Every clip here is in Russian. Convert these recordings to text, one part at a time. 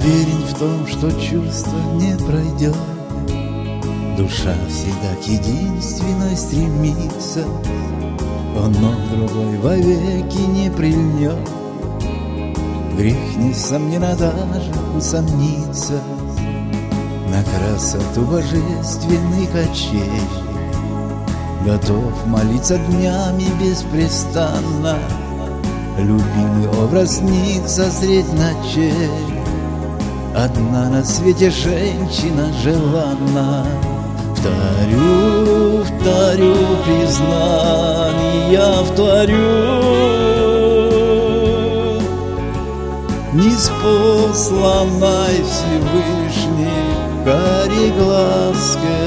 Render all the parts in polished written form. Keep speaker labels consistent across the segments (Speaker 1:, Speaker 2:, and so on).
Speaker 1: Уверен в том, что чувство не пройдет. Душа всегда к единственной стремится, но к другой вовеки не прильнет. Грех, несомненно, даже усомниться на красоту божественных очей. Готов молиться днями беспрестанно, любимый образ снится средь ночей. Одна на свете женщина желанна. Вторю, вторю признания, вторю. Ниспосланной Всевышний кореглазке,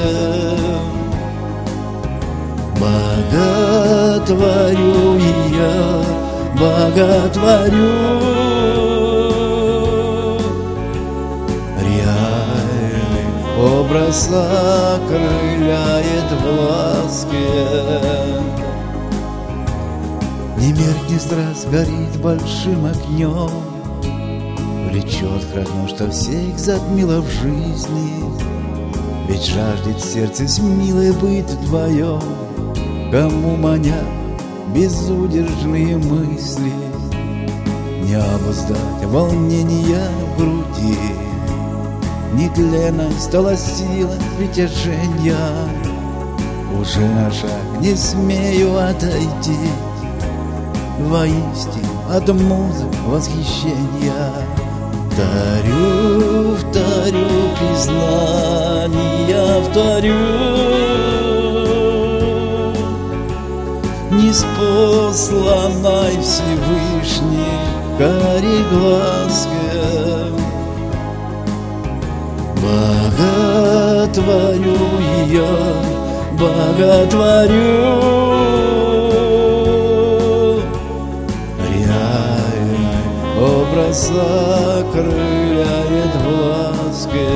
Speaker 1: боготворю я, боготворю. Реальный образ окрыляет в ласке. Не меркнет страсть, горит большим огнем, влечет к родному, что всех затмило в жизни. Ведь жаждет сердце с милой быть вдвоем, кому манят безудержные мысли. Не обуздать волнения в груди, нетленной стала сила притяжения. Уже на шаг не смею отойти, воистину от музы восхищения. Вторю, вторю признания, вторю. Ниспосланной Всевышний кореглазке, боготворю я, боготворю. Реальный образ окрыляет в ласке.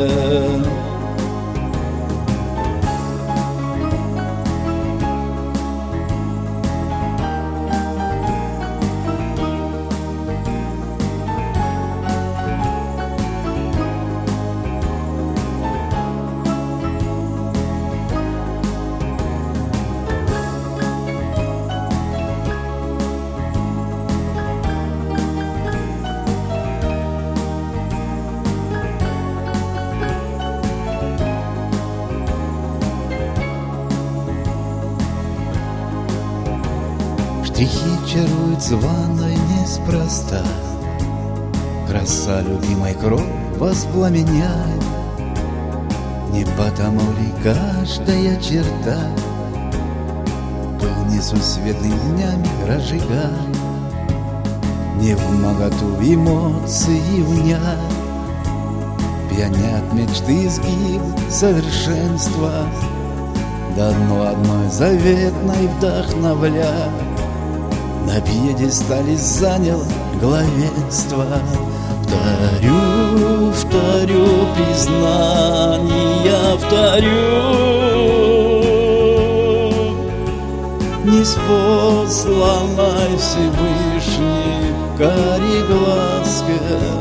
Speaker 1: Штрихи чаруют званой неспроста, краса любимой кровь воспламеняет. Не потому ли каждая черта пыл несусветный днями разжигает? Не вмоготу эмоции унять, пьянят мечты изгиб совершенства, давно одной заветной вдохновляет. На пьедестале занял главенство. Вторю, вторю признания, вторю. Ниспосланной Всевышний кореглазке,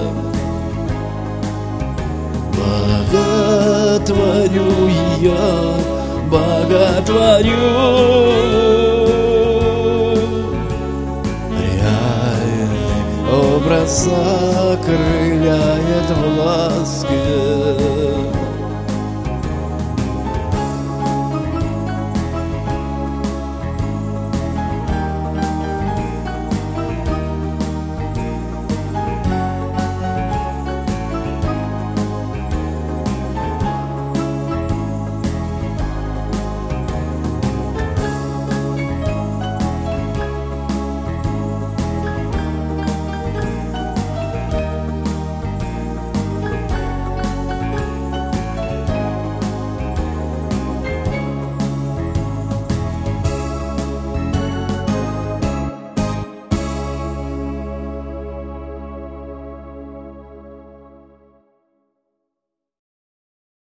Speaker 1: боготворю я, боготворю. Образ окрыляет в ласке.